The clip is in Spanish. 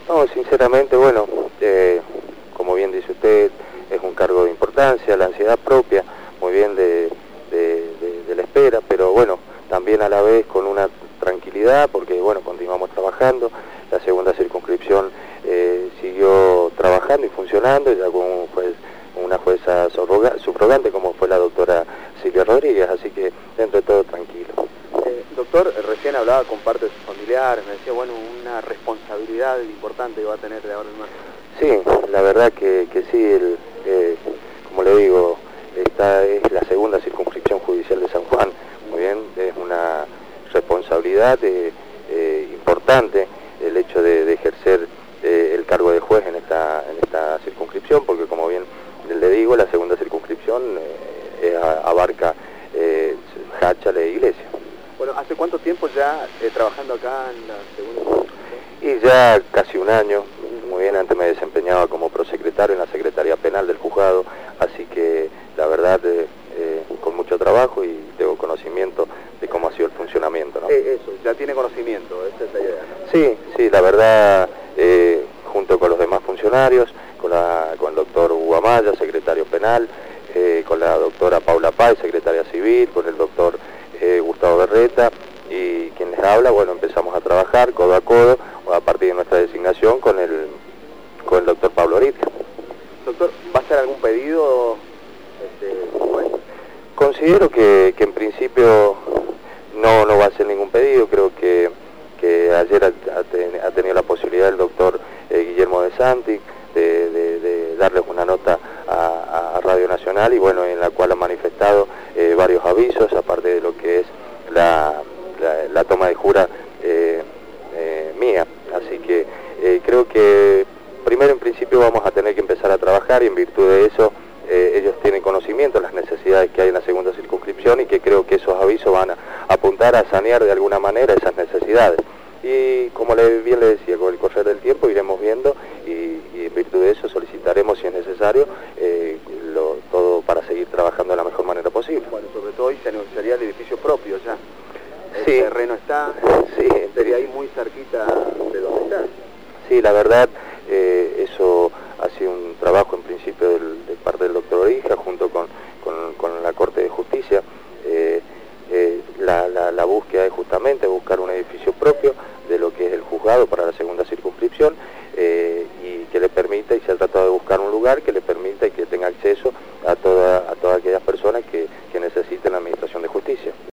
No, sinceramente, bueno, como bien dice usted, es un cargo de importancia, la ansiedad propia, muy bien de la espera, pero bueno, también a la vez con una tranquilidad, porque bueno, continuamos trabajando, la segunda circunscripción siguió trabajando y funcionando, ya con una jueza subrogante como fue la doctora Silvia Rodríguez, así que dentro de todo tranquilo. Doctor, recién hablaba con parte de sus familiares, me decía, bueno, una responsabilidad importante que va a tener de ahora en más. Sí, la verdad que sí, como le digo, esta es la segunda circunscripción judicial de San Juan, muy bien, es una responsabilidad importante el hecho de ejercer el cargo de juez en esta circunscripción, porque como bien le digo, la segunda circunscripción abarca Jáchal e Iglesia. Bueno, ¿hace cuánto tiempo ya trabajando acá en la segunda circunscripción? Y ya casi un año, muy bien, antes me desempeñaba como prosecretario en la Secretaría Penal del Juzgado, así que la verdad con mucho trabajo y tengo conocimiento de cómo ha sido el funcionamiento, ¿no? Eso, ya tiene conocimiento, esa es la idea, ¿no? Sí, la verdad, junto con los demás funcionarios, con el doctor Hugo Amaya, secretario penal, con la doctora Paula Paz, secretaria civil, con el doctor Gustavo Berreta, y quien les habla, bueno, empezamos a trabajar codo a codo, a partir de nuestra designación con el doctor Pablo Oritia. Doctor, ¿va a hacer algún pedido? Bueno. Considero que en principio no va a hacer ningún pedido, creo que ayer ha tenido la posibilidad el doctor Guillermo de Santi de darles una nota a Radio Nacional, y bueno, en la cual ha manifestado varios avisos, aparte de lo que es la toma de jura mía, así que creo que primero en principio vamos a tener que empezar a trabajar, y en virtud de eso ellos tienen conocimiento de las necesidades que hay en la segunda circunscripción, y que creo que esos avisos van a apuntar a sanear de alguna manera esas necesidades. Y como bien le decía, con el correr del tiempo iremos viendo, y en virtud de eso solicitaremos, si es necesario, todo para seguir trabajando de la mejor manera posible. Bueno, sobre todo hoy se anunciaría el edificio propio ya. El sí. terreno está, sí, sería ahí muy cerquita de donde está. Sí, la verdad, eso ha sido un trabajo en principio de parte del doctor Orija, junto con la Corte de Justicia. La búsqueda es justamente buscar un edificio propio de lo que es el juzgado para la segunda